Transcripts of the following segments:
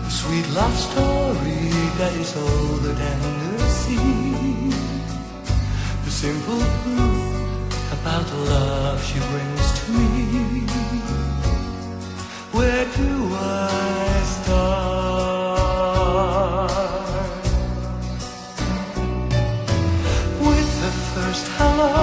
Sweet love story that is older than the sea. The simple truth about the love she brings to me. Where do I start? With the first hello,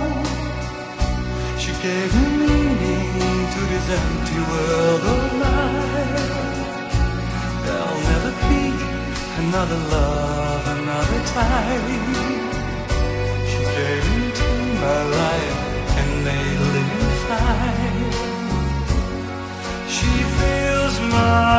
she gave me meaning to this empty world of mine. There'll never be another love, another time. She came into my life and made living fine. She fills my